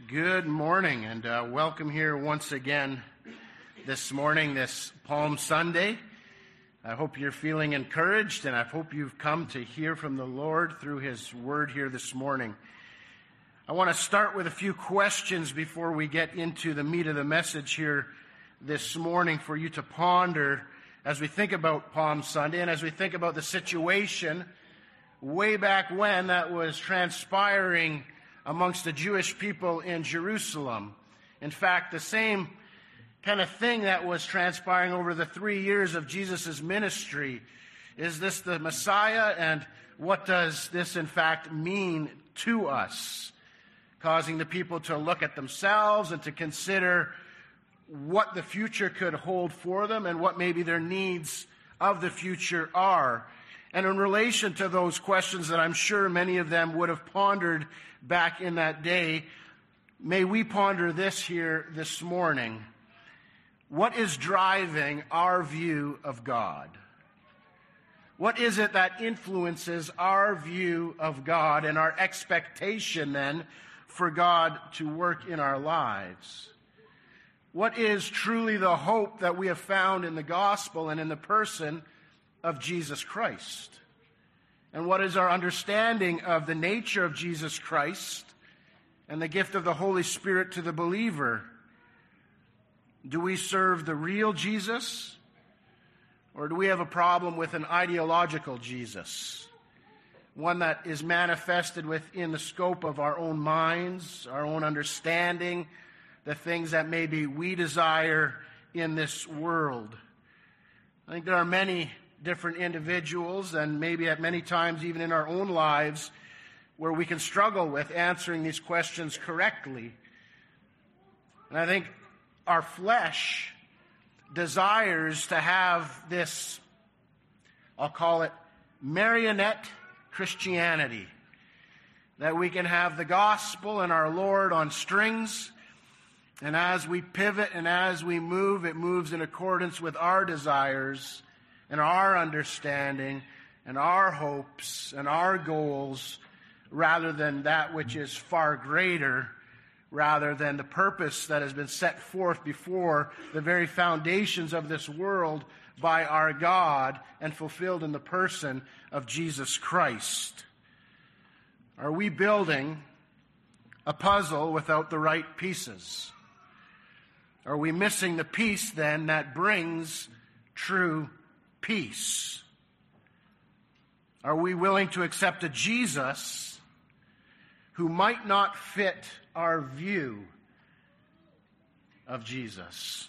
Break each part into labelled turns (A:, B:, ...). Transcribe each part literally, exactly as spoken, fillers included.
A: Good morning, and uh, welcome here once again this morning, this Palm Sunday. I hope you're feeling encouraged, and I hope you've come to hear from the Lord through His Word here this morning. I want to start with a few questions before we get into the meat of the message here this morning for you to ponder as we think about Palm Sunday and as we think about the situation way back when that was transpiring amongst the Jewish people in Jerusalem. In fact, the same kind of thing that was transpiring over the three years of Jesus' ministry. Is this the Messiah? And what does this, in fact, mean to us? Causing the people to look at themselves and to consider what the future could hold for them and what maybe their needs of the future are. And in relation to those questions that I'm sure many of them would have pondered back in that day, may we ponder this here this morning. What is driving our view of God? What is it that influences our view of God and our expectation then for God to work in our lives? What is truly the hope that we have found in the gospel and in the person of Jesus Christ? And what is our understanding of the nature of Jesus Christ and the gift of the Holy Spirit to the believer? Do we serve the real Jesus, or do we have a problem with an ideological Jesus? One that is manifested within the scope of our own minds, our own understanding, the things that maybe we desire in this world. I think there are many different individuals, and maybe at many times even in our own lives, where we can struggle with answering these questions correctly. And I think our flesh desires to have this, I'll call it marionette Christianity, that we can have the gospel and our Lord on strings, and as we pivot and as we move, it moves in accordance with our desires and our understanding and our hopes and our goals, rather than that which is far greater, rather than the purpose that has been set forth before the very foundations of this world by our God and fulfilled in the person of Jesus Christ. Are we building a puzzle without the right pieces? Are we missing the piece then that brings true peace? Are we willing to accept a Jesus who might not fit our view of Jesus?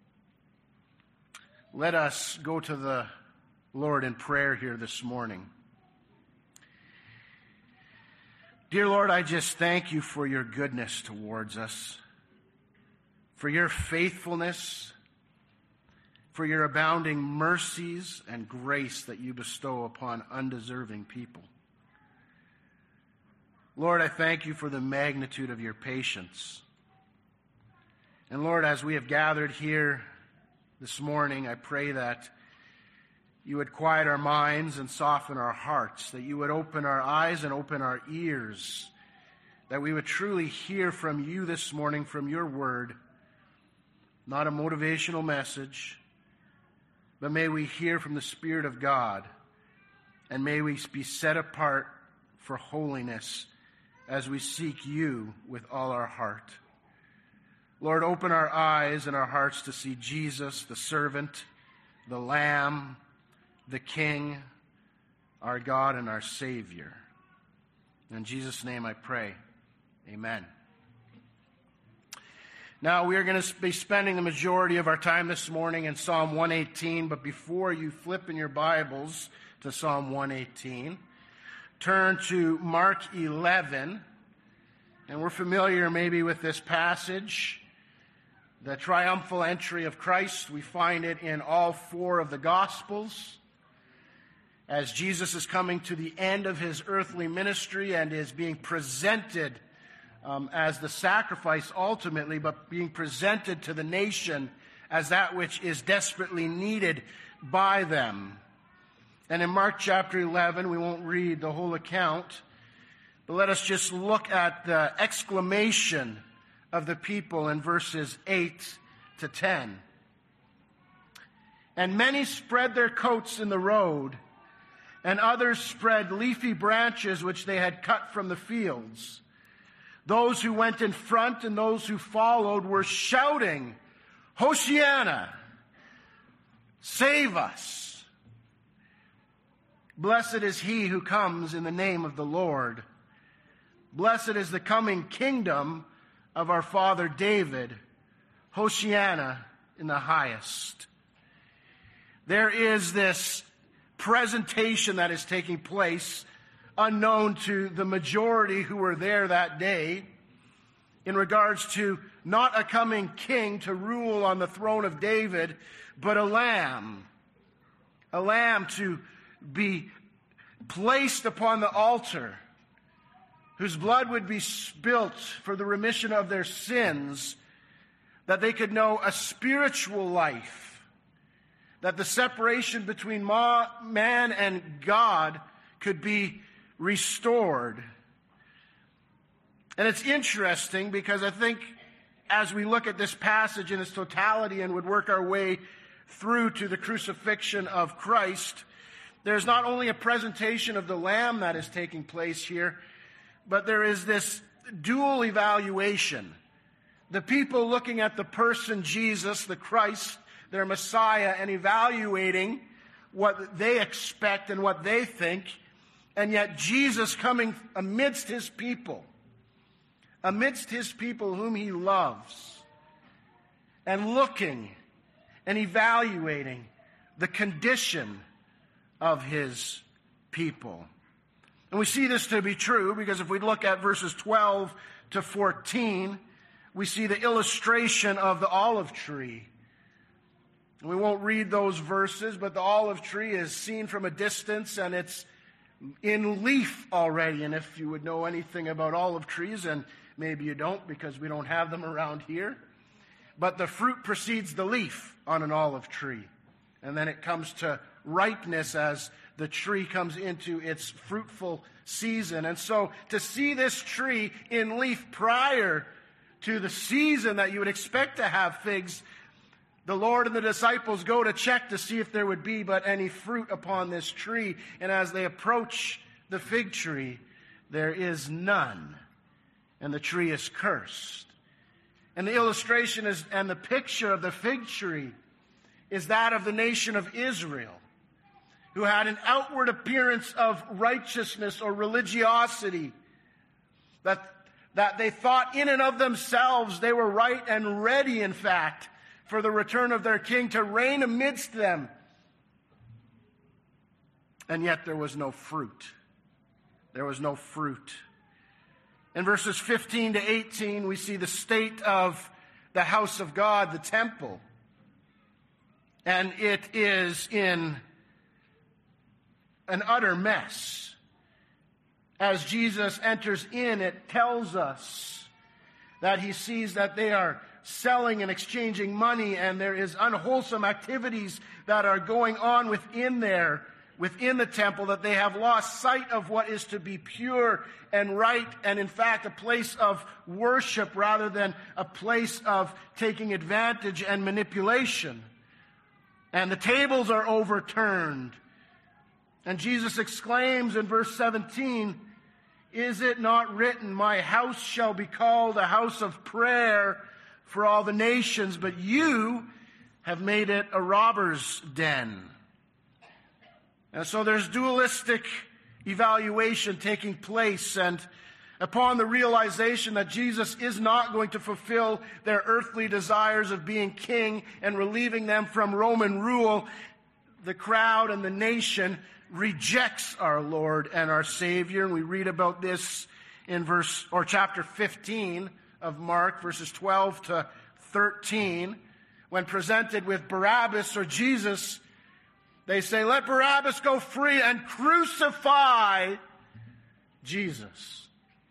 A: Let us go to the Lord in prayer here this morning. Dear Lord, I just thank you for your goodness towards us, for your faithfulness, for your abounding mercies and grace that you bestow upon undeserving people. Lord, I thank you for the magnitude of your patience. And Lord, as we have gathered here this morning, I pray that you would quiet our minds and soften our hearts, that you would open our eyes and open our ears, that we would truly hear from you this morning, from your word, not a motivational message, but may we hear from the Spirit of God, and may we be set apart for holiness as we seek you with all our heart. Lord, open our eyes and our hearts to see Jesus, the servant, the Lamb, the King, our God and our Savior. In Jesus' name I pray. Amen. Now, we are going to be spending the majority of our time this morning in Psalm one eighteen, but before you flip in your Bibles to Psalm one eighteen, turn to Mark eleven, and we're familiar maybe with this passage, the triumphal entry of Christ. We find it in all four of the Gospels, as Jesus is coming to the end of his earthly ministry and is being presented Um, as the sacrifice ultimately, but being presented to the nation as that which is desperately needed by them. And in Mark chapter eleven, we won't read the whole account, but let us just look at the exclamation of the people in verses eight to ten. And many spread their coats in the road, and others spread leafy branches which they had cut from the fields. Those who went in front and those who followed were shouting, "Hosianna! Save us! Blessed is he who comes in the name of the Lord. Blessed is the coming kingdom of our father David. Hosianna in the highest." There is this presentation that is taking place, unknown to the majority who were there that day, in regards to not a coming king to rule on the throne of David, but a lamb. A lamb to be placed upon the altar, whose blood would be spilt for the remission of their sins, that they could know a spiritual life, that the separation between man and God could be restored. And it's interesting because I think as we look at this passage in its totality and would work our way through to the crucifixion of Christ, there's not only a presentation of the Lamb that is taking place here, but there is this dual evaluation. The people looking at the person Jesus, the Christ, their Messiah, and evaluating what they expect and what they think, and yet Jesus coming amidst his people, amidst his people whom he loves, and looking and evaluating the condition of his people. And we see this to be true because if we look at verses twelve to fourteen, we see the illustration of the olive tree. We won't read those verses, but the olive tree is seen from a distance and it's in leaf already. And if you would know anything about olive trees, and maybe you don't because we don't have them around here, but the fruit precedes the leaf on an olive tree. And then it comes to ripeness as the tree comes into its fruitful season. And so to see this tree in leaf prior to the season that you would expect to have figs, the Lord and the disciples go to check to see if there would be but any fruit upon this tree. And as they approach the fig tree, there is none. And the tree is cursed. And the illustration is, and the picture of the fig tree is that of the nation of Israel, who had an outward appearance of righteousness or religiosity, that, that they thought in and of themselves they were right and ready, in fact, for the return of their king to reign amidst them. And yet there was no fruit. There was no fruit. In verses fifteen to eighteen, we see the state of the house of God, the temple. And it is in an utter mess. As Jesus enters in, it tells us that he sees that they are selling and exchanging money, and there is unwholesome activities that are going on within there, within the temple, that they have lost sight of what is to be pure and right, and in fact a place of worship rather than a place of taking advantage and manipulation. And the tables are overturned. And Jesus exclaims in verse seventeen, "Is it not written, my house shall be called a house of prayer for all the nations, but you have made it a robber's den." And so there's dualistic evaluation taking place, and upon the realization that Jesus is not going to fulfill their earthly desires of being king and relieving them from Roman rule, the crowd and the nation rejects our Lord and our Savior. And we read about this in verse or chapter fifteen of Mark, verses twelve to thirteen. When presented with Barabbas or Jesus, they say, "Let Barabbas go free and crucify Jesus."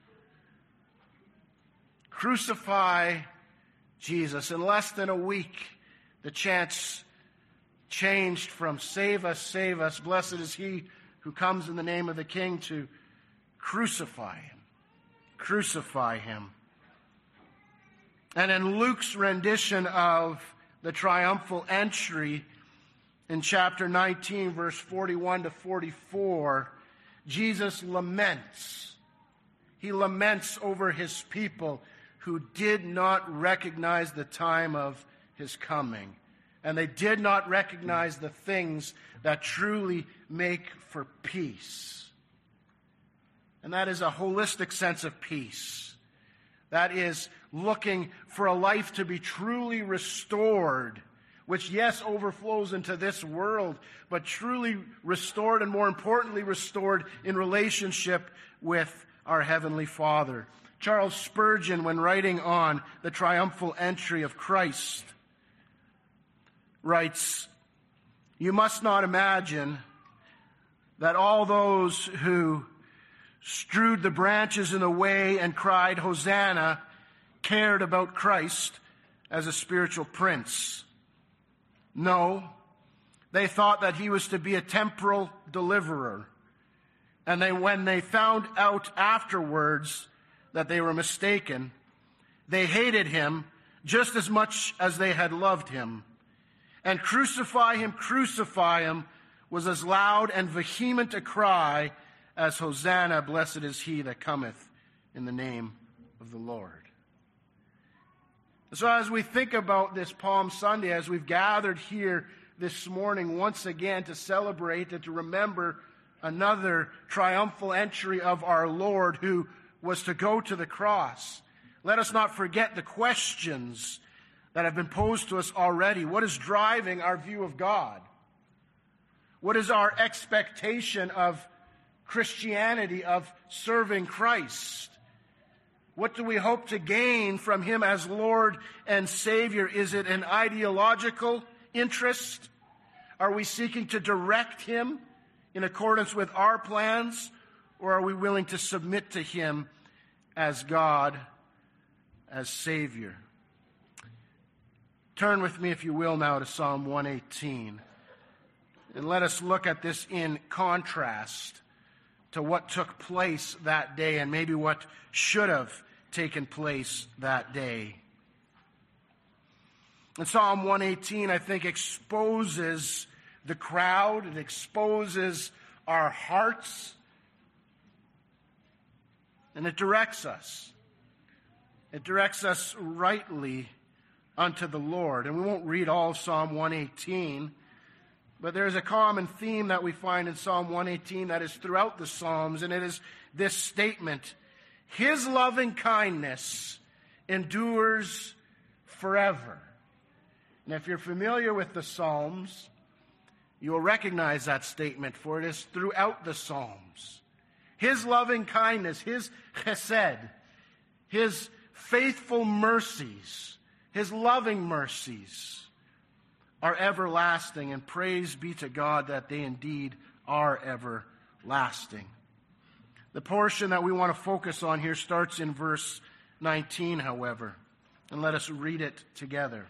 A: Crucify Jesus. In less than a week, the chants changed from "Save us, save us, blessed is he who comes in the name of the King," to "Crucify him, crucify him." And in Luke's rendition of the triumphal entry in chapter nineteen, verse forty-one to forty-four, Jesus laments. He laments over his people who did not recognize the time of his coming. And they did not recognize the things that truly make for peace. And that is a holistic sense of peace. That is looking for a life to be truly restored, which, yes, overflows into this world, but truly restored, and more importantly, restored in relationship with our Heavenly Father. Charles Spurgeon, when writing on the triumphal entry of Christ, writes, "You must not imagine that all those who strewed the branches in the way and cried, 'Hosanna,' cared about Christ as a spiritual prince. No, they thought that he was to be a temporal deliverer. And they, when they found out afterwards that they were mistaken, they hated him just as much as they had loved him. And 'Crucify him, crucify him' was as loud and vehement a cry as 'Hosanna, blessed is he that cometh in the name of the Lord.'" So as we think about this Palm Sunday, as we've gathered here this morning once again to celebrate and to remember another triumphal entry of our Lord who was to go to the cross, let us not forget the questions that have been posed to us already. What is driving our view of God? What is our expectation of Christianity, of serving Christ? What do we hope to gain from him as Lord and Savior? Is it an ideological interest? Are we seeking to direct him in accordance with our plans? Or are we willing to submit to him as God, as Savior? Turn with me, if you will, now to Psalm one eighteen. And let us look at this in contrast to what took place that day and maybe what should have taken place that day. And Psalm one eighteen, I think, exposes the crowd. It exposes our hearts. And it directs us. It directs us rightly unto the Lord. And we won't read all of Psalm one eighteen, but there's a common theme that we find in Psalm one eighteen that is throughout the Psalms, and it is this statement: His loving kindness endures forever. And if you're familiar with the Psalms, you will recognize that statement, for it is throughout the Psalms. His loving kindness, his chesed, his faithful mercies, his loving mercies are everlasting, and praise be to God that they indeed are everlasting. The portion that we want to focus on here starts in verse nineteen, however, and let us read it together.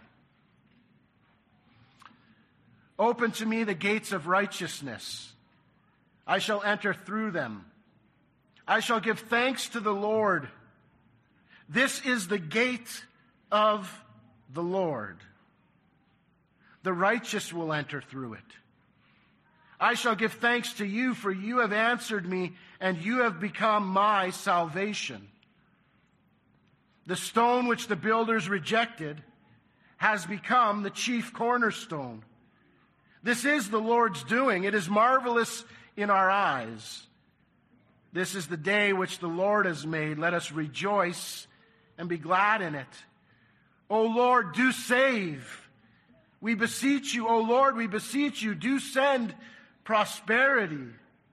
A: "Open to me the gates of righteousness. I shall enter through them. I shall give thanks to the Lord. This is the gate of the Lord. The righteous will enter through it. I shall give thanks to you, for you have answered me, and you have become my salvation. The stone which the builders rejected has become the chief cornerstone. This is the Lord's doing. It is marvelous in our eyes. This is the day which the Lord has made. Let us rejoice and be glad in it. O Lord, do save. We beseech you, O Lord, we beseech you, do send prosperity."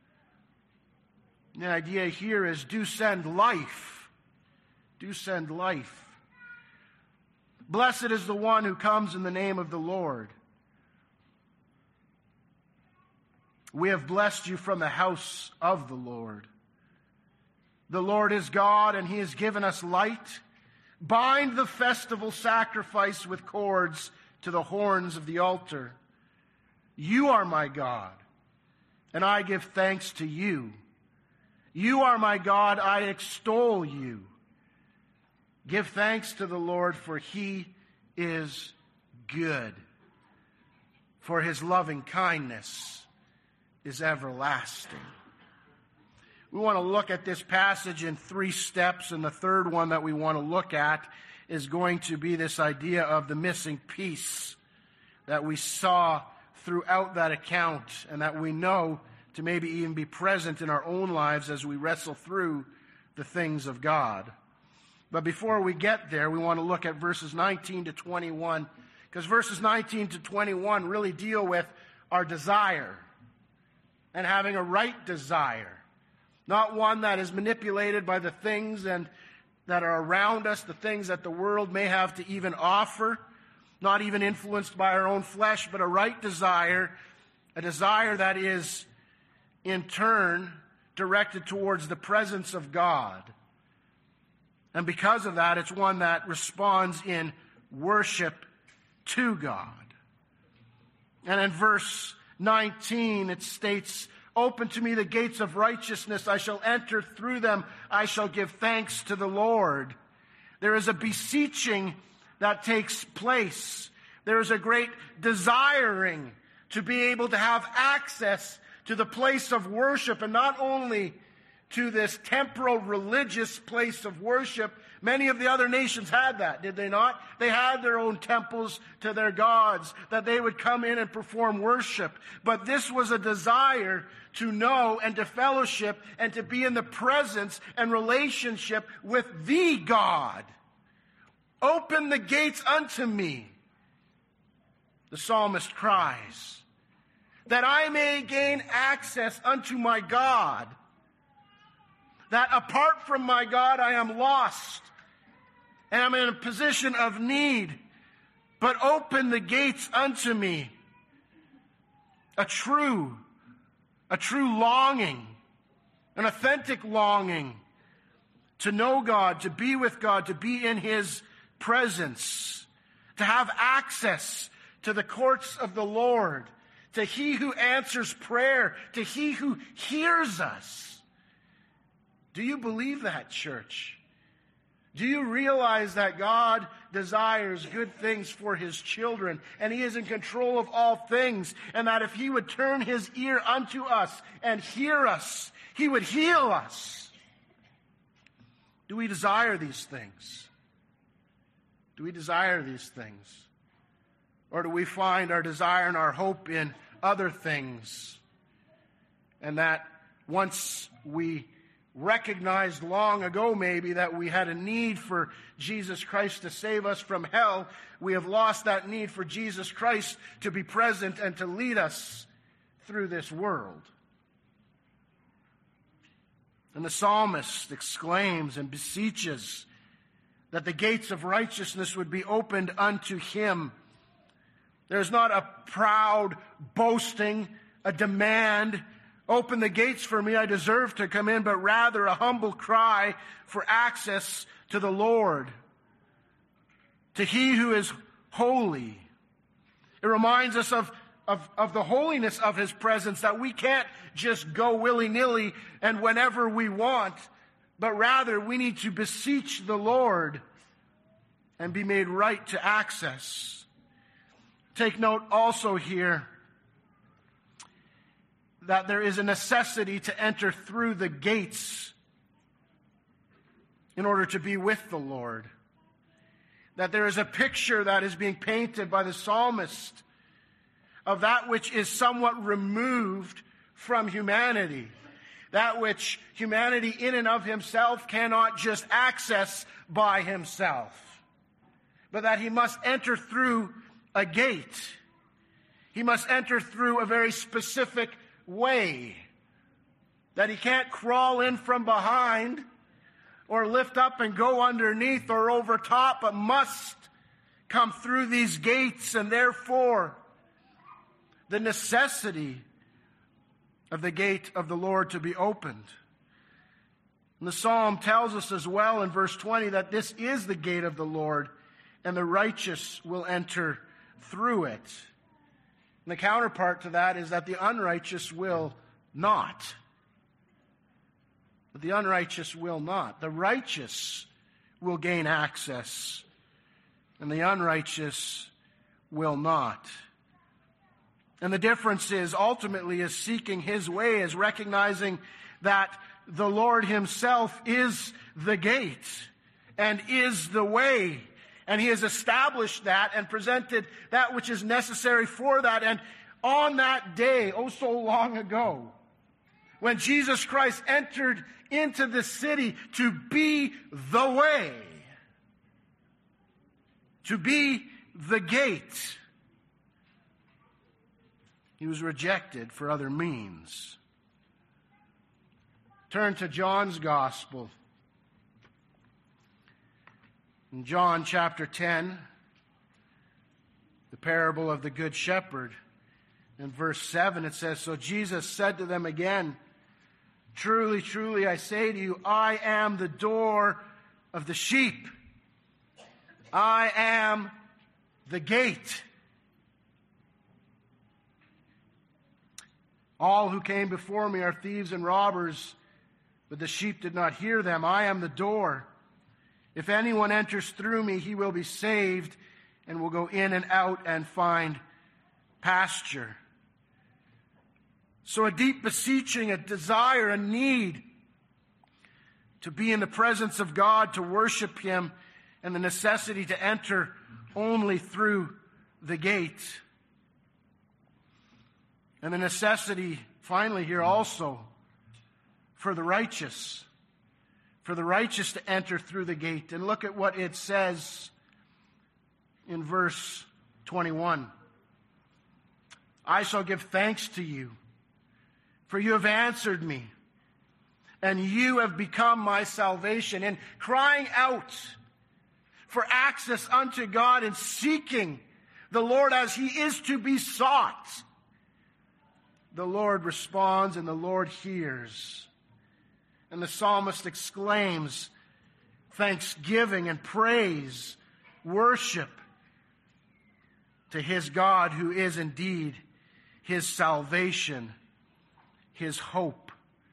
A: The idea here is do send life. Do send life. "Blessed is the one who comes in the name of the Lord. We have blessed you from the house of the Lord. The Lord is God, and he has given us light. Bind the festival sacrifice with cords to the horns of the altar. You are my God, and I give thanks to you. You are my God, I extol you. Give thanks to the Lord, for he is good, for his loving kindness is everlasting. We want to look at this passage in three steps, and the third one that we want to look at is going to be this idea of the missing piece that we saw throughout that account and that we know to maybe even be present in our own lives as we wrestle through the things of God. But before we get there, we want to look at verses nineteen to twenty-one, because verses nineteen to twenty-one really deal with our desire and having a right desire. Not one that is manipulated by the things and that are around us, the things that the world may have to even offer, not even influenced by our own flesh, but a right desire, a desire that is in turn directed towards the presence of God. And because of that, it's one that responds in worship to God. And in verse nineteen, it states, "Open to me the gates of righteousness. I shall enter through them. I shall give thanks to the Lord." There is a beseeching that takes place. There is a great desiring to be able to have access to the place of worship, and not only to this temporal religious place of worship. Many of the other nations had that, did they not? They had their own temples to their gods that they would come in and perform worship. But this was a desire to know and to fellowship and to be in the presence and relationship with the God. Open the gates unto me, the psalmist cries, that I may gain access unto my God. That apart from my God, I am lost and I'm in a position of need. But open the gates unto me. A true, a true longing, an authentic longing to know God, to be with God, to be in his presence, to have access to the courts of the Lord, to he who answers prayer, to he who hears us. Do you believe that, church? Do you realize that God desires good things for his children, and he is in control of all things, and that if he would turn his ear unto us and hear us, he would heal us? Do we desire these things? Do we desire these things? Or do we find our desire and our hope in other things? And that once we recognized long ago maybe that we had a need for Jesus Christ to save us from hell, we have lost that need for Jesus Christ to be present and to lead us through this world. And the psalmist exclaims and beseeches that the gates of righteousness would be opened unto him. There's not a proud boasting, a demand, open the gates for me, I deserve to come in, but rather a humble cry for access to the Lord, to he who is holy. It reminds us of, of, of the holiness of his presence, that we can't just go willy-nilly and whenever we want, but rather we need to beseech the Lord and be made right to access. Take note also here that there is a necessity to enter through the gates in order to be with the Lord. That there is a picture that is being painted by the psalmist of that which is somewhat removed from humanity. That which humanity in and of himself cannot just access by himself, but that he must enter through a gate. He must enter through a very specific way, that he can't crawl in from behind or lift up and go underneath or over top, but must come through these gates, and therefore the necessity of the gate of the Lord to be opened. And the psalm tells us as well in verse twenty that this is the gate of the Lord, and the righteous will enter through it. And the counterpart to that is that the unrighteous will not. But the unrighteous will not. The righteous will gain access, and the unrighteous will not. And the difference is ultimately is seeking his way, is recognizing that the Lord himself is the gate and is the way. And he has established that and presented that which is necessary for that. And on that day, oh so long ago, when Jesus Christ entered into the city to be the way, to be the gate, he was rejected for other means. Turn to John's Gospel. In John chapter ten, the parable of the Good Shepherd, in verse seven it says, "So Jesus said to them again, 'Truly, truly, I say to you, I am the door of the sheep. I am the gate. All who came before me are thieves and robbers, but the sheep did not hear them. I am the door. If anyone enters through me, he will be saved and will go in and out and find pasture.'" So a deep beseeching, a desire, a need to be in the presence of God, to worship him, and the necessity to enter only through the gate. And the necessity, finally here also, for the righteous, for the righteous to enter through the gate. And look at what it says in verse twenty-one. "I shall give thanks to you, for you have answered me, and you have become my salvation." In crying out for access unto God and seeking the Lord as he is to be sought, the Lord responds and the Lord hears. And the psalmist exclaims thanksgiving and praise, worship to his God who is indeed his salvation, his hope.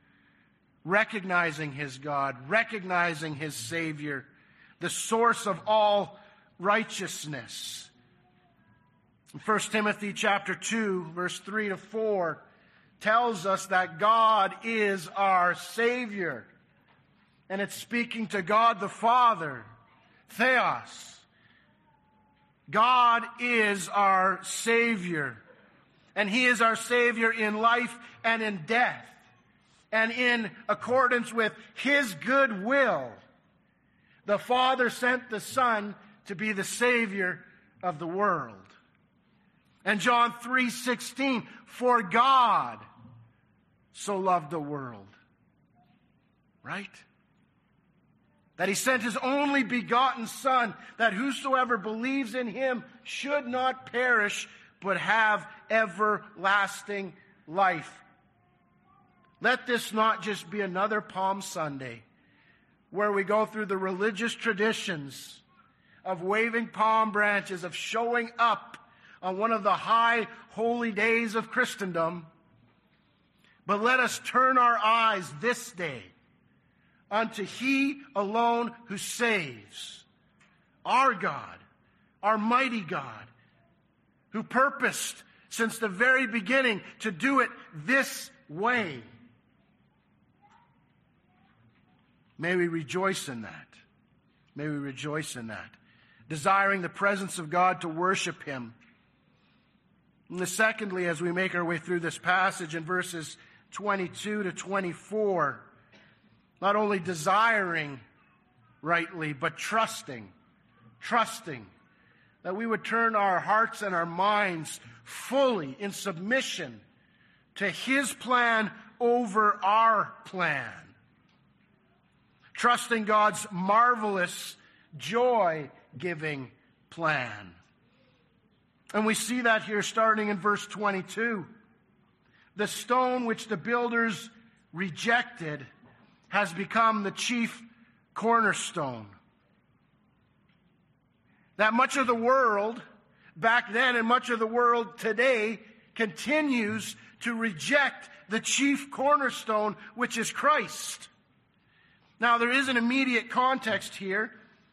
A: Recognizing his God, recognizing his Savior, the source of all righteousness. In First Timothy chapter two, verse three to four, tells us that God is our Savior. And it's speaking to God the Father, Theos. God is our Savior. And he is our Savior in life and in death. And in accordance with his good will, the Father sent the Son to be the Savior of the world. And John three sixteen, "For God so loved the world." Right? That he sent his only begotten Son, that whosoever believes in him should not perish, but have everlasting life. Let this not just be another Palm Sunday where we go through the religious traditions of waving palm branches, of showing up on one of the high holy days of Christendom. But let us turn our eyes this day unto he alone who saves, our God, our mighty God, who purposed since the very beginning to do it this way. May we rejoice in that. May we rejoice in that. Desiring the presence of God to worship him. And the secondly, as we make our way through this passage in verses twenty-two to twenty-four, not only desiring rightly, but trusting, trusting that we would turn our hearts and our minds fully in submission to his plan over our plan. Trusting God's marvelous, joy-giving plan. And we see that here starting in verse twenty-two. "The stone which the builders rejected has become the chief cornerstone." That much of the world back then and much of the world today continues to reject the chief cornerstone, which is Christ. Now, there is an immediate context here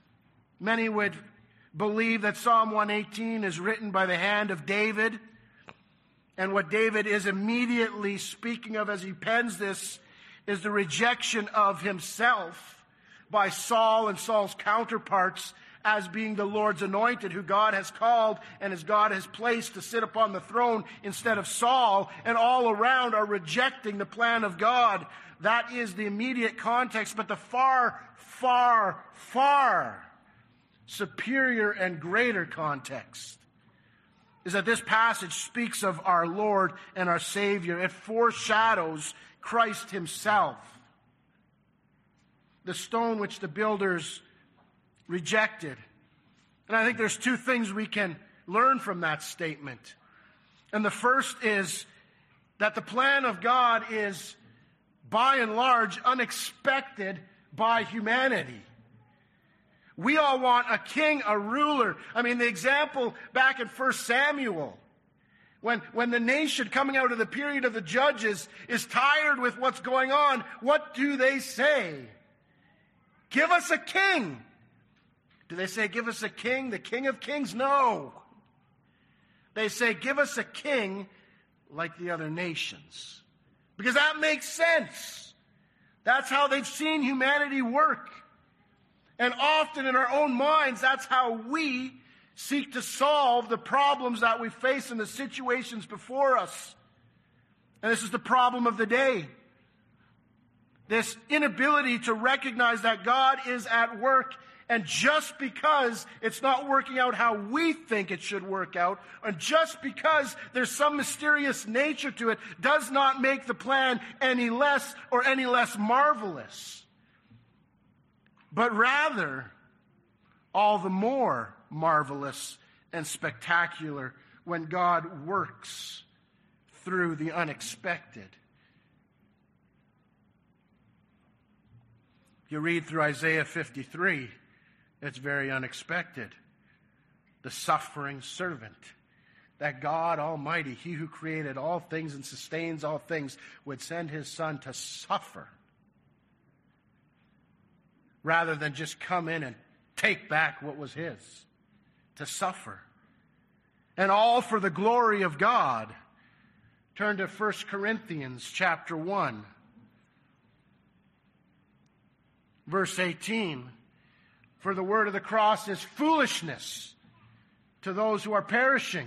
A: Many would believe that Psalm one eighteen is written by the hand of David. And what David is immediately speaking of as he pens this is the rejection of himself by Saul and Saul's counterparts as being the Lord's anointed, who God has called and as God has placed to sit upon the throne instead of Saul, and all around are rejecting the plan of God. That is the immediate context, but the far, far, far superior and greater context is that this passage speaks of our Lord and our Savior. It foreshadows Christ himself. The stone which the builders rejected. And I think there's two things we can learn from that statement. And the first is that the plan of God is, by and large, unexpected by humanity. We all want a king, a ruler. I mean, the example back in First Samuel, when, when the nation coming out of the period of the judges is tired with what's going on, what do they say? Give us a king. Do they say, give us a king, the King of Kings? No. They say, give us a king like the other nations. Because that makes sense. That's how they've seen humanity work. And often in our own minds, that's how we seek to solve the problems that we face in the situations before us. And this is the problem of the day. This inability to recognize that God is at work. And just because it's not working out how we think it should work out, and just because there's some mysterious nature to it, does not make the plan any less or any less marvelous. But rather, all the more marvelous and spectacular when God works through the unexpected. You read through Isaiah fifty-three, it's very unexpected. The suffering servant. That God Almighty, He who created all things and sustains all things, would send His Son to suffer rather than just come in and take back what was His. To suffer. And all for the glory of God. Turn to First Corinthians chapter one. Verse eighteen. For the word of the cross is foolishness to those who are perishing.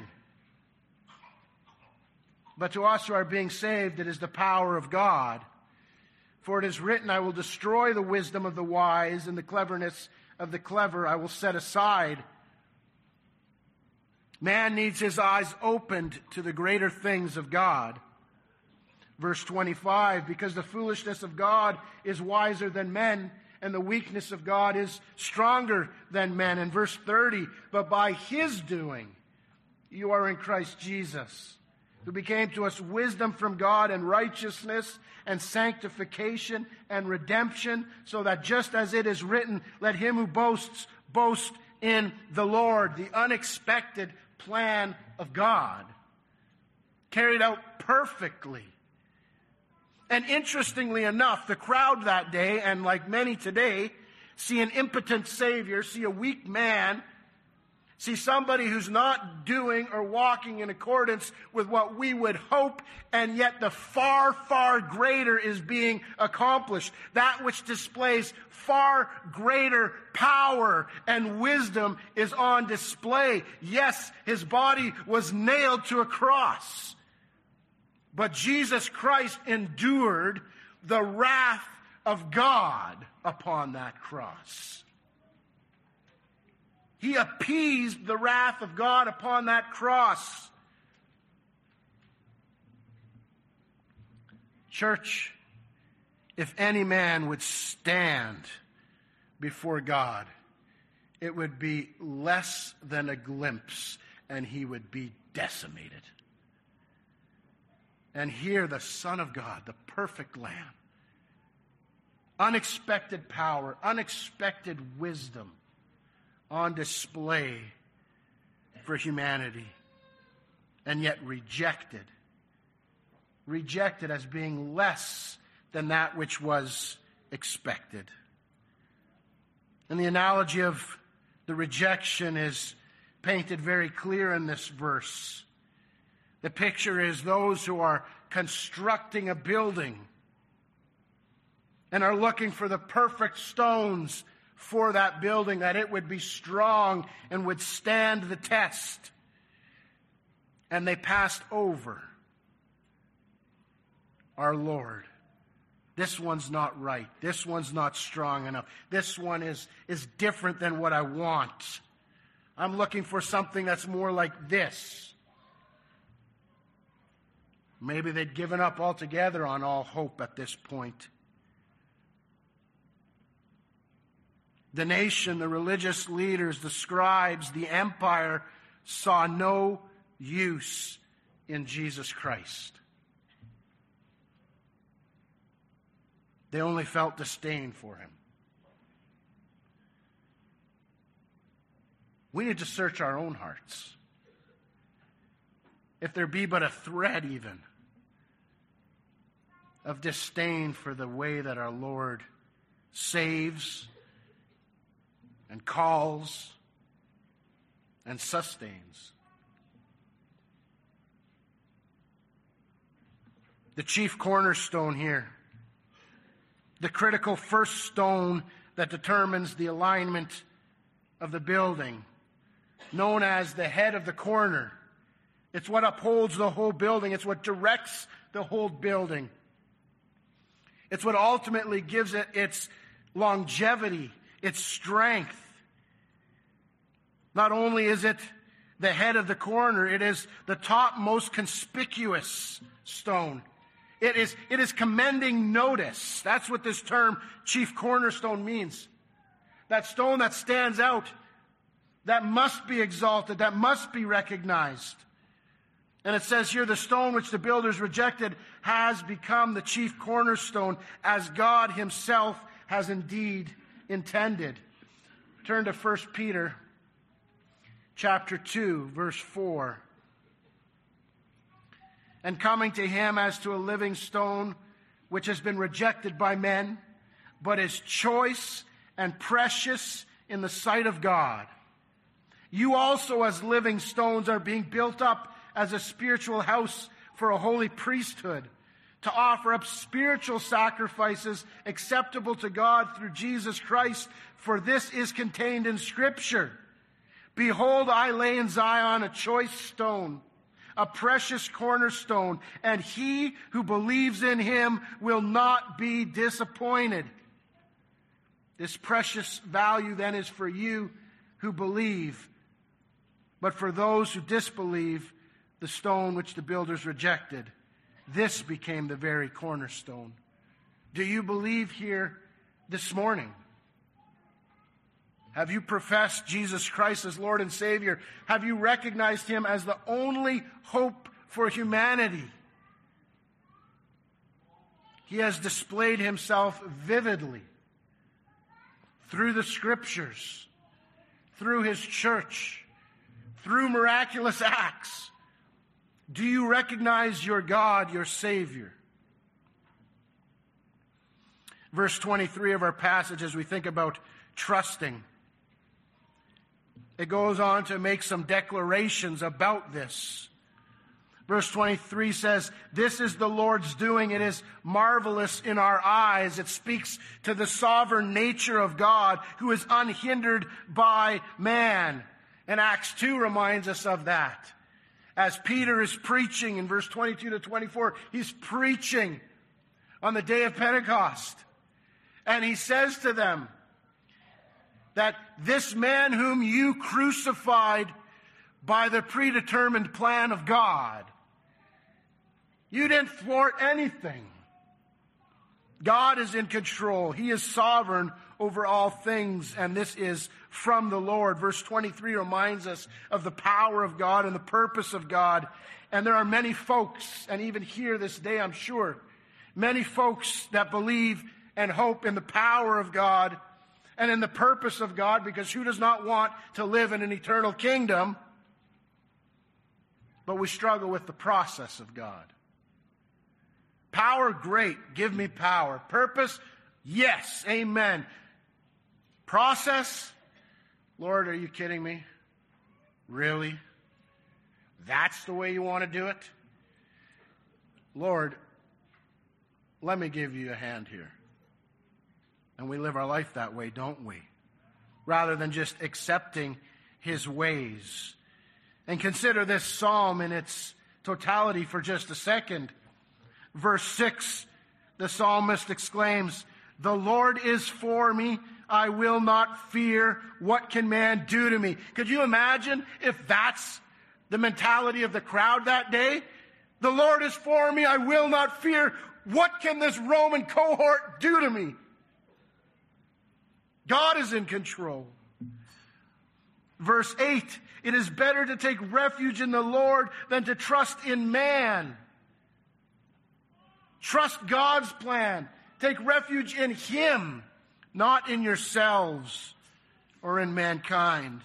A: But to us who are being saved, it is the power of God. For it is written, I will destroy the wisdom of the wise, and the cleverness of the clever I will set aside. Man needs his eyes opened to the greater things of God. Verse twenty-five, because the foolishness of God is wiser than men, and the weakness of God is stronger than men. In verse thirty, but by His doing, you are in Christ Jesus, who became to us wisdom from God and righteousness and sanctification and redemption, so that just as it is written, let him who boasts, boast in the Lord. The unexpected plan of God, carried out perfectly. And interestingly enough, the crowd that day, and like many today, see an impotent Savior, see a weak man, see somebody who's not doing or walking in accordance with what we would hope, and yet the far, far greater is being accomplished. That which displays far greater power and wisdom is on display. Yes, His body was nailed to a cross. But Jesus Christ endured the wrath of God upon that cross. He appeased the wrath of God upon that cross. Church, if any man would stand before God, it would be less than a glimpse, and he would be decimated. And here the Son of God, the perfect Lamb, unexpected power, unexpected wisdom on display for humanity, and yet rejected. Rejected as being less than that which was expected. And the analogy of The rejection is painted very clear in this verse. The picture is those who are constructing a building and are looking for the perfect stones for that building, that it would be strong and would stand the test. And they passed over our Lord. This one's not right. This one's not strong enough. This one is, is different than what I want. I'm looking for something that's more like this. Maybe they'd given up altogether on all hope at this point. The nation, the religious leaders, the scribes, the empire saw no use in Jesus Christ. They only felt disdain for him. We need to search our own hearts. If there be but a thread even of disdain for the way that our Lord saves and calls and sustains. The chief cornerstone here, the critical first stone that determines the alignment of the building, known as the head of the corner. It's what upholds the whole building. It's what directs the whole building. It's what ultimately gives it its longevity, its strength. Not only is it the head of the corner, it is the top most conspicuous stone. It is, it is commending notice. That's what this term chief cornerstone means. That stone that stands out, that must be exalted, that must be recognized. And it says here, the stone which the builders rejected has become the chief cornerstone, as God himself has indeed intended. Turn to First Peter chapter two, verse four. And coming to him as to a living stone, which has been rejected by men, but is choice and precious in the sight of God. You also, as living stones, are being built up as a spiritual house for a holy priesthood, to offer up spiritual sacrifices acceptable to God through Jesus Christ, for this is contained in Scripture. Behold, I lay in Zion a choice stone, a precious cornerstone, and he who believes in him will not be disappointed. This precious value then is for you who believe, but for those who disbelieve, the stone which the builders rejected, this became the very cornerstone. Do you believe here this morning? Have you professed Jesus Christ as Lord and Savior? Have you recognized him as the only hope for humanity? He has displayed himself vividly through the Scriptures, through his church, through miraculous acts. Do you recognize your God, your Savior? Verse twenty-three of our passage, as we think about trusting, it goes on to make some declarations about this. Verse twenty-three says, "This is the Lord's doing. It is marvelous in our eyes." It speaks to the sovereign nature of God, who is unhindered by man. And Acts two reminds us of that. As Peter is preaching in verse twenty-two to twenty-four, he's preaching on the day of Pentecost. And he says to them that this man whom you crucified by the predetermined plan of God, you didn't thwart anything. God is in control. He is sovereign over all things, and this is from the Lord. Verse twenty-three reminds us of the power of God and the purpose of God. And there are many folks, and even here this day, I'm sure, many folks that believe and hope in the power of God and in the purpose of God, because who does not want to live in an eternal kingdom? But we struggle with the process of God. Power, great. Give me power. Purpose, yes. Amen. Process, Lord, are you kidding me? Really? That's the way you want to do it? Lord, let me give you a hand here. And we live our life that way, don't we? Rather than just accepting his ways. And consider this psalm in its totality for just a second. Verse six, the psalmist exclaims, "The Lord is for me. I will not fear. What can man do to me?" Could you imagine if that's the mentality of the crowd that day? The Lord is for me. I will not fear. What can this Roman cohort do to me? God is in control. Verse eight, it is better to take refuge in the Lord than to trust in man. Trust God's plan. Take refuge in him, not in yourselves or in mankind.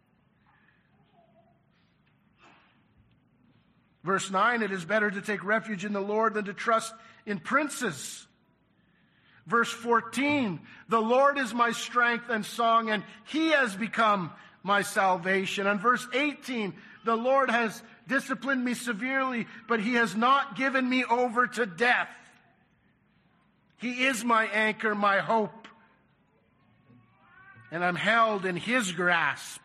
A: Verse nine, it is better to take refuge in the Lord than to trust in princes. Verse fourteen, the Lord is my strength and song, and he has become my salvation. And verse eighteen, the Lord has disciplined me severely, but he has not given me over to death. He is my anchor, my hope, and I'm held in his grasp,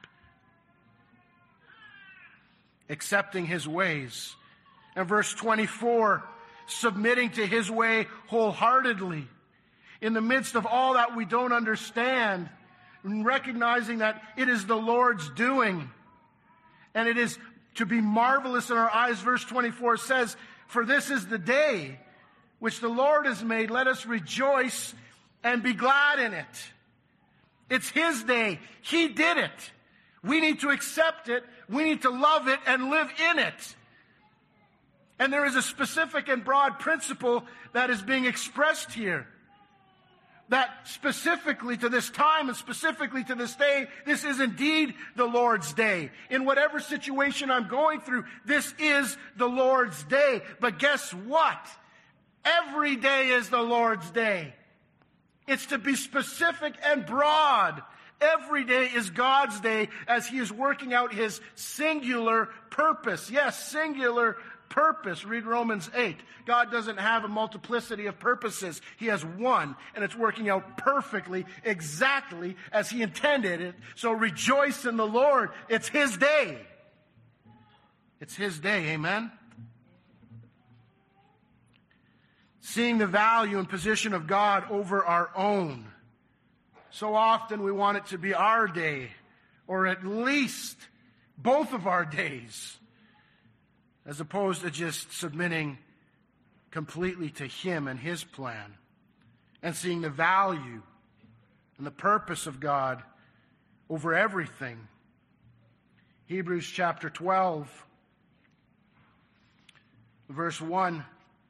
A: accepting his ways. And verse twenty-four, submitting to his way wholeheartedly. In the midst of all that we don't understand, and recognizing that it is the Lord's doing, and it is to be marvelous in our eyes. Verse twenty-four says, "For this is the day which the Lord has made. Let us rejoice and be glad in it." It's his day. He did it. We need to accept it. We need to love it and live in it. And there is a specific and broad principle that is being expressed here. That specifically to this time and specifically to this day, this is indeed the Lord's day. In whatever situation I'm going through, this is the Lord's day. But guess what? Every day is the Lord's day. It's to be specific and broad. Every day is God's day as he is working out his singular purpose. Yes, singular purpose. Read Romans eight. God doesn't have a multiplicity of purposes. He has one, and it's working out perfectly, exactly as he intended it. So rejoice in the Lord. It's his day. It's his day. Amen? Seeing the value and position of God over our own. So often we want it to be our day, or at least both of our days, as opposed to just submitting completely to him and his plan, and seeing the value and the purpose of God over everything. Hebrews chapter twelve, verse one.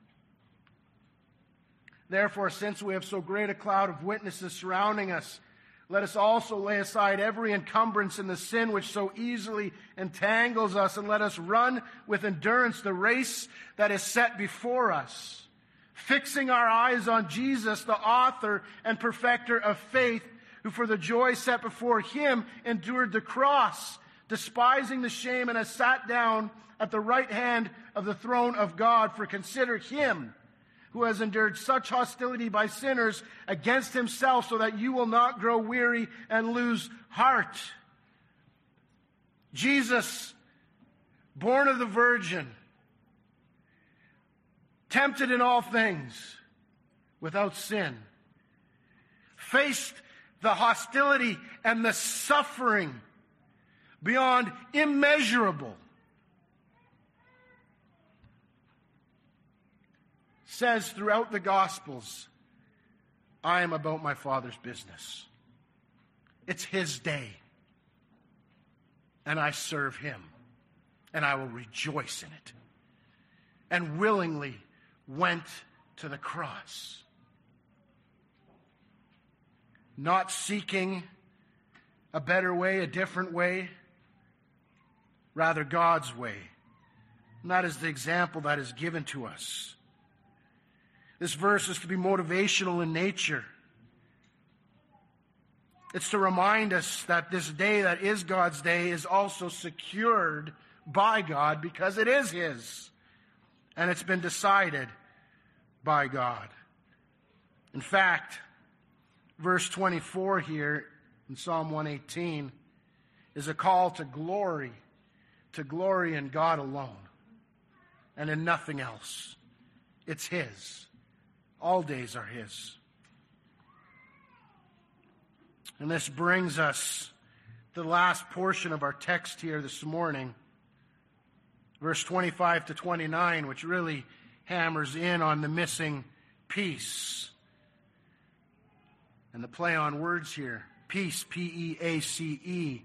A: "Therefore, since we have so great a cloud of witnesses surrounding us, let us also lay aside every encumbrance and the sin which so easily entangles us, and let us run with endurance the race that is set before us, fixing our eyes on Jesus, the author and perfecter of faith, who for the joy set before him endured the cross, despising the shame, and has sat down at the right hand of the throne of God. For consider him who has endured such hostility by sinners against himself, so that you will not grow weary and lose heart." Jesus, born of the Virgin, tempted in all things, without sin, faced the hostility and the suffering beyond immeasurable. Says throughout the Gospels, "I am about my Father's business." It's his day. And I serve him. And I will rejoice in it. And willingly went to the cross. Not seeking a better way, a different way. Rather, God's way. And that is the example that is given to us. This verse is to be motivational in nature. It's to remind us that this day that is God's day is also secured by God because it is His. And it's been decided by God. In fact, verse twenty-four here in Psalm one eighteen is a call to glory, to glory in God alone and in nothing else. It's His. All days are His. And this brings us to the last portion of our text here this morning, verse twenty-five to twenty-nine, which really hammers in on the missing piece. And the play on words here, peace, P E A C E.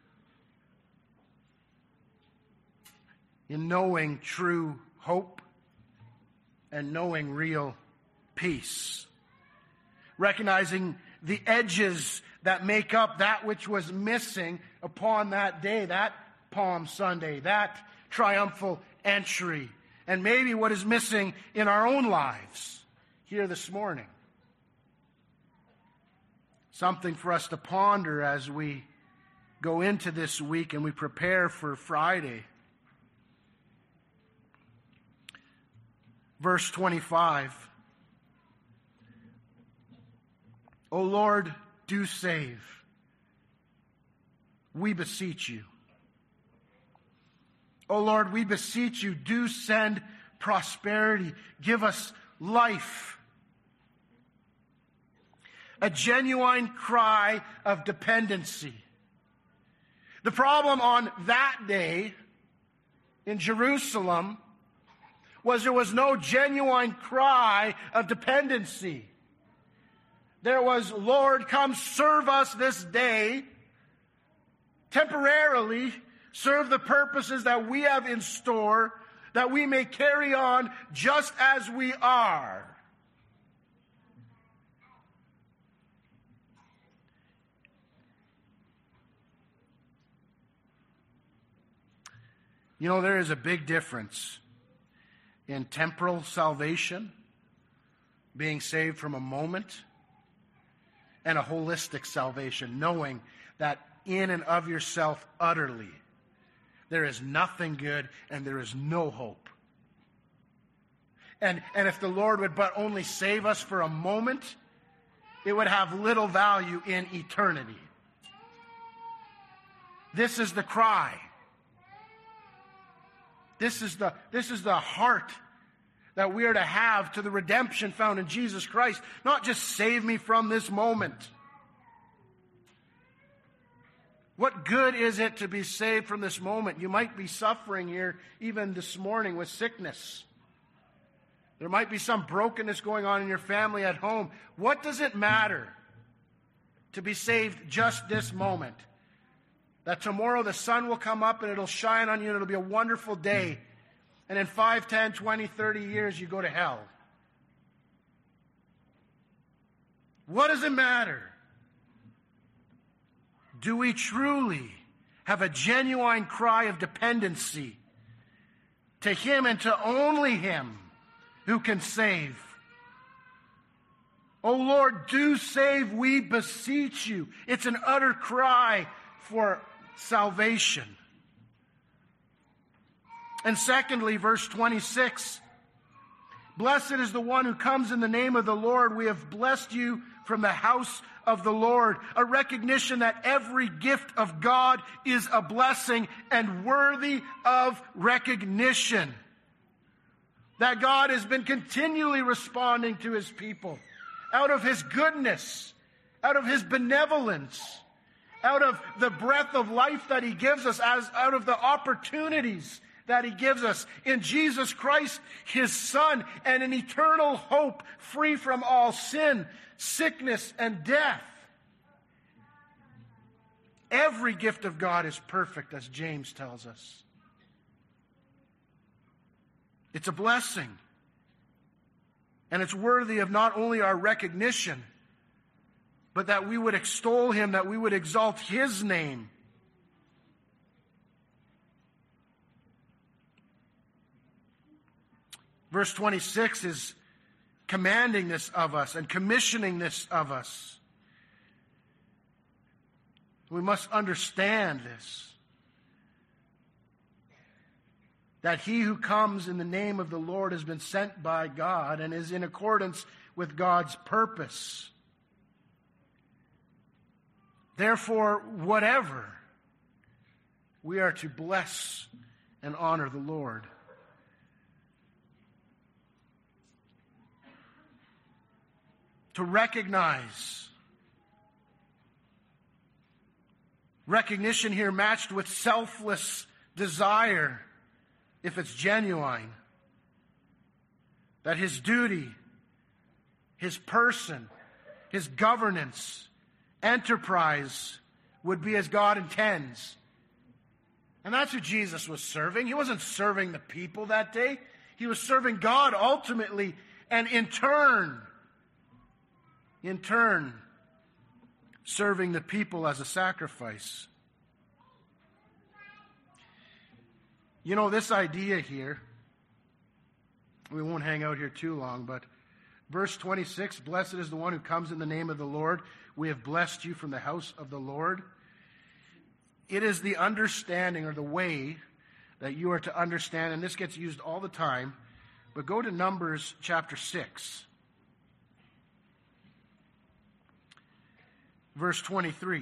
A: In knowing true hope and knowing real peace. Recognizing the edges that make up that which was missing upon that day, that Palm Sunday, that triumphal entry, and maybe what is missing in our own lives here this morning. Something for us to ponder as we go into this week and we prepare for Friday. Verse twenty-five. O Lord, do save. We beseech you. O Lord, we beseech you, do send prosperity. Give us life. A genuine cry of dependency. The problem on that day in Jerusalem was there was no genuine cry of dependency. There was, Lord, come serve us this day. Temporarily serve the purposes that we have in store, that we may carry on just as we are. You know, there is a big difference in temporal salvation, being saved from a moment, and a holistic salvation, knowing that in and of yourself utterly, there is nothing good and there is no hope. And, and if the Lord would but only save us for a moment, it would have little value in eternity. This is the cry. This is the, this is the heart that we are to have to the redemption found in Jesus Christ. Not just save me from this moment. What good is it to be saved from this moment? You might be suffering here even this morning with sickness. There might be some brokenness going on in your family at home. What does it matter to be saved just this moment? That tomorrow the sun will come up and it'll shine on you and it'll be a wonderful day. And in five, ten, twenty, thirty years, you go to hell. What does it matter? Do we truly have a genuine cry of dependency to Him and to only Him who can save? O Lord, do save, we beseech you. It's an utter cry for salvation. And secondly, verse twenty-six, blessed is the one who comes in the name of the Lord. We have blessed you from the house of the Lord. A recognition that every gift of God is a blessing and worthy of recognition. That God has been continually responding to His people out of His goodness, out of His benevolence, out of the breath of life that He gives us, as out of the opportunities that He gives us in Jesus Christ, His Son, and an eternal hope free from all sin, sickness, and death. Every gift of God is perfect, as James tells us. It's a blessing. And it's worthy of not only our recognition, but that we would extol Him, that we would exalt His name. Verse twenty-six is commanding this of us and commissioning this of us. We must understand this. That he who comes in the name of the Lord has been sent by God and is in accordance with God's purpose. Therefore, whatever, we are to bless and honor the Lord. To recognize. Recognition here matched with selfless desire, if it's genuine. That his duty, his person, his governance, enterprise would be as God intends. And that's who Jesus was serving. He wasn't serving the people that day. He was serving God ultimately, and in turn, in turn, serving the people as a sacrifice. You know, this idea here, we won't hang out here too long, but verse twenty-six, blessed is the one who comes in the name of the Lord. We have blessed you from the house of the Lord. It is the understanding or the way that you are to understand, and this gets used all the time, but go to Numbers chapter six. Verse twenty-three.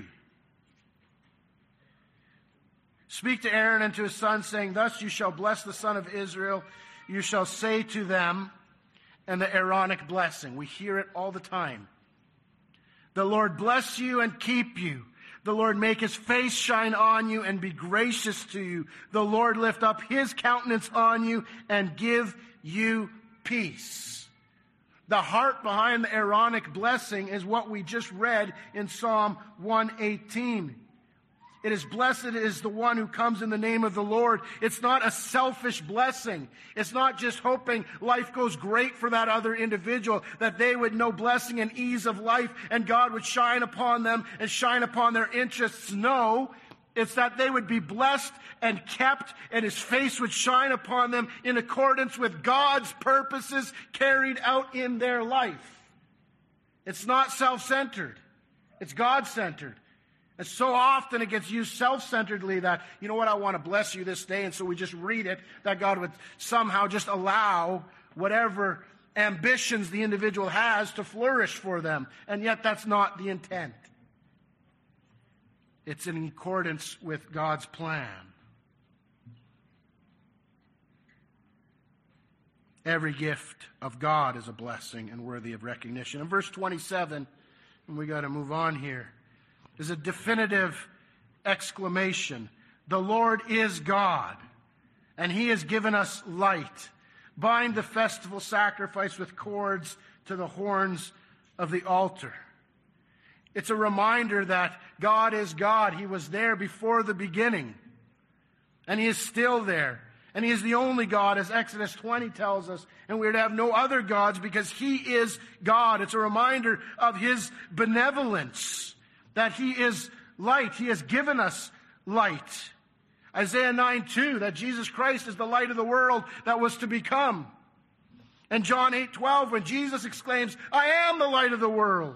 A: Speak to Aaron and to his sons, saying, thus you shall bless the son of Israel. You shall say to them, and the Aaronic blessing. We hear it all the time. The Lord bless you and keep you. The Lord make his face shine on you and be gracious to you. The Lord lift up his countenance on you and give you peace. The heart behind the Aaronic blessing is what we just read in Psalm one eighteen. It is blessed is the one who comes in the name of the Lord. It's not a selfish blessing. It's not just hoping life goes great for that other individual, that they would know blessing and ease of life and God would shine upon them and shine upon their interests. No, it's that they would be blessed and kept and his face would shine upon them in accordance with God's purposes carried out in their life. It's not self-centered. It's God-centered. And so often it gets used self-centeredly that, you know what, I want to bless you this day, and so we just read it, that God would somehow just allow whatever ambitions the individual has to flourish for them. And yet that's not the intent. It's in accordance with God's plan. Every gift of God is a blessing and worthy of recognition. In verse twenty-seven, and we got to move on here, is a definitive exclamation. The Lord is God, and he has given us light. Bind the festival sacrifice with cords to the horns of the altar. It's a reminder that God is God. He was there before the beginning, and he is still there. And he is the only God, as Exodus twenty tells us, and we are to have no other gods because he is God. It's a reminder of his benevolence, that he is light. He has given us light. Isaiah nine two, that Jesus Christ is the light of the world that was to become. And John eight twelve, when Jesus exclaims, I am the light of the world.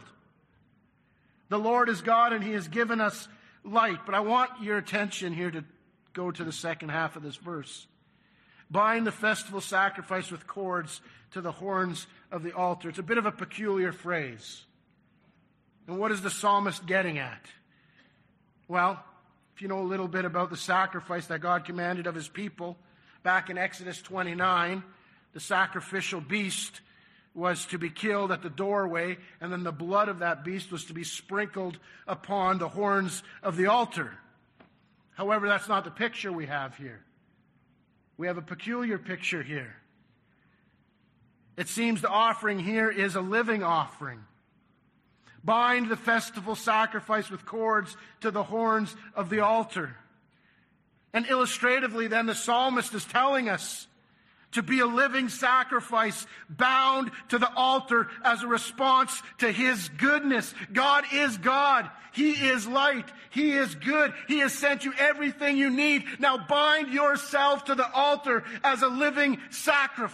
A: The Lord is God and he has given us light. But I want your attention here to go to the second half of this verse. Bind the festival sacrifice with cords to the horns of the altar. It's a bit of a peculiar phrase. And what is the psalmist getting at? Well, if you know a little bit about the sacrifice that God commanded of his people, back in Exodus twenty-nine, the sacrificial beast was to be killed at the doorway, and then the blood of that beast was to be sprinkled upon the horns of the altar. However, that's not the picture we have here. We have a peculiar picture here. It seems the offering here is a living offering. Bind the festival sacrifice with cords to the horns of the altar. And illustratively, then, the psalmist is telling us to be a living sacrifice bound to the altar as a response to his goodness. God is God. He is light. He is good. He has sent you everything you need. Now bind yourself to the altar as a living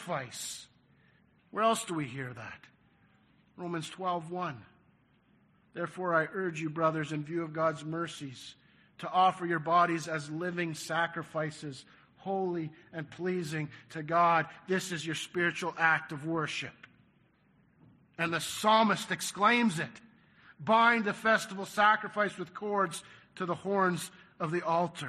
A: sacrifice. Where else do we hear that? Romans twelve one. Therefore, I urge you, brothers, in view of God's mercies, to offer your bodies as living sacrifices, holy and pleasing to God. This is your spiritual act of worship. And the psalmist exclaims it, bind the festival sacrifice with cords to the horns of the altar.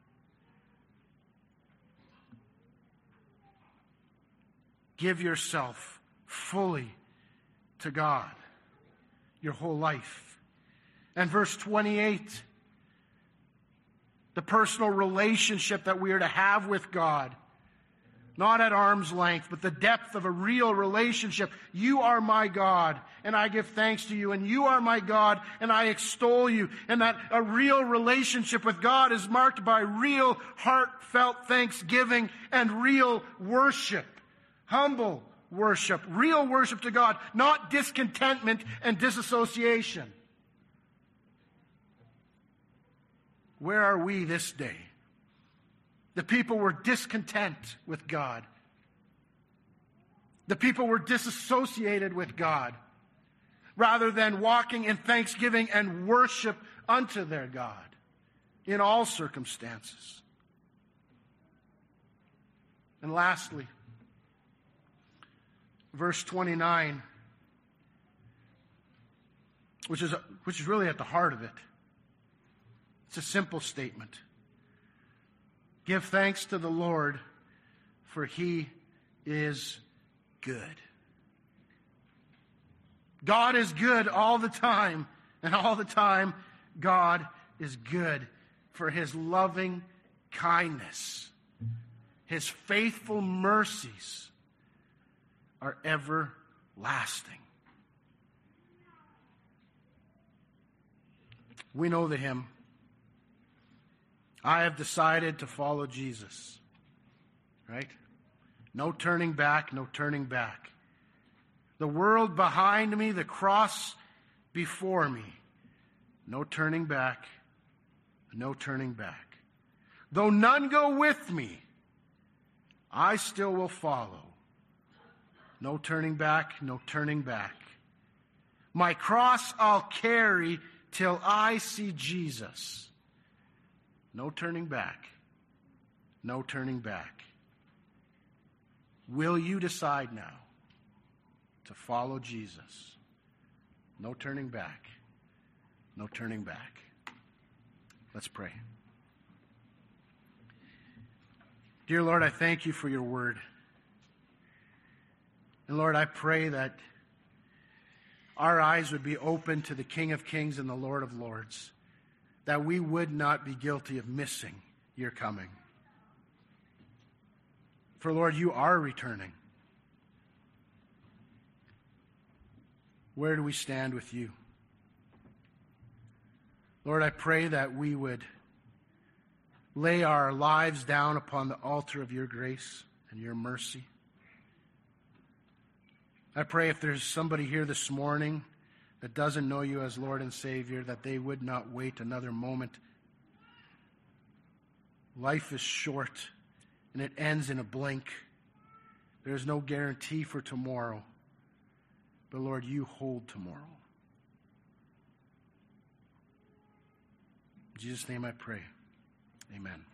A: Give yourself fully to God, your whole life. And verse twenty-eight, the personal relationship that we are to have with God, not at arm's length, but the depth of a real relationship. You are my God, and I give thanks to you, and you are my God, and I extol you. And that a real relationship with God is marked by real heartfelt thanksgiving and real worship. Humble worship, real worship to God, not discontentment and disassociation. Where are we this day? The people were discontent with God. The people were disassociated with God, rather than walking in thanksgiving and worship unto their God in all circumstances. And lastly, verse twenty-nine, which is, which is really at the heart of it. It's a simple statement. Give thanks to the Lord, for He is good. God is good all the time, and all the time God is good, for His loving kindness, His faithful mercies are everlasting. We know the hymn, I have decided to follow Jesus. Right? No turning back, no turning back. The world behind me, the cross before me. No turning back, no turning back. Though none go with me, I still will follow. No turning back, no turning back. My cross I'll carry till I see Jesus. No turning back. No turning back. Will you decide now to follow Jesus? No turning back. No turning back. Let's pray. Dear Lord, I thank you for your word. And Lord, I pray that our eyes would be open to the King of Kings and the Lord of Lords, that we would not be guilty of missing your coming. For Lord, you are returning. Where do we stand with you? Lord, I pray that we would lay our lives down upon the altar of your grace and your mercy. I pray if there's somebody here this morning that doesn't know you as Lord and Savior, that they would not wait another moment. Life is short, and it ends in a blink. There is no guarantee for tomorrow. But Lord, you hold tomorrow. In Jesus' name I pray. Amen.